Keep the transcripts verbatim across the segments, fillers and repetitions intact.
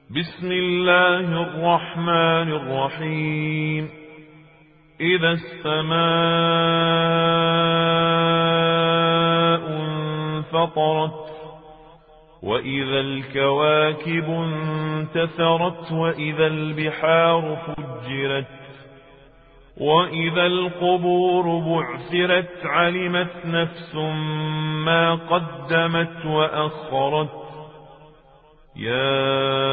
بسم الله الرحمن الرحيم. إذا السماء انفطرت وإذا الكواكب انتثرت وإذا البحار فجرت وإذا القبور بعثرت علمت نفس ما قدمت وأخرت. يا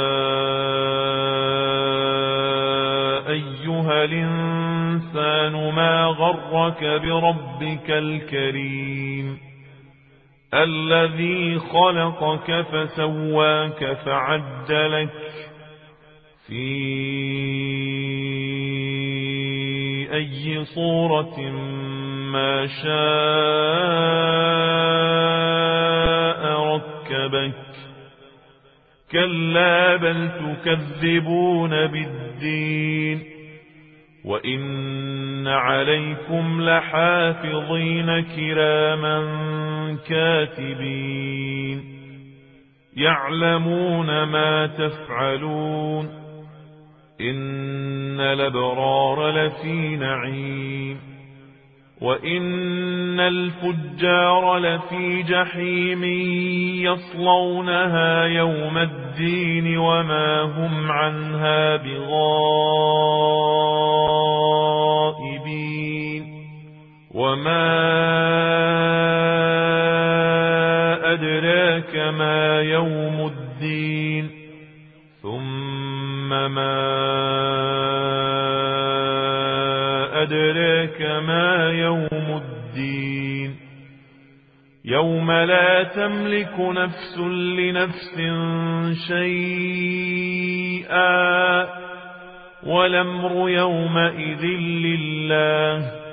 أيها الإنسان ما غرك بربك الكريم الذي خلقك فسواك فعدلك في أي صورة ما شاء ركبك. كلا بل تكذبون بالدين وإن عليكم لحافظين كراما كاتبين يعلمون ما تفعلون. إن الأبرار لفي نعيم وإن الفجار لفي جحيم يصلونها يوم الدين وما هم عنها بغائبين. وما أدراك ما يوم الدين ثم ما أدراك ما يوم الدين يوم لا تملك نفس لنفس شيئا والأمر يومئذ لله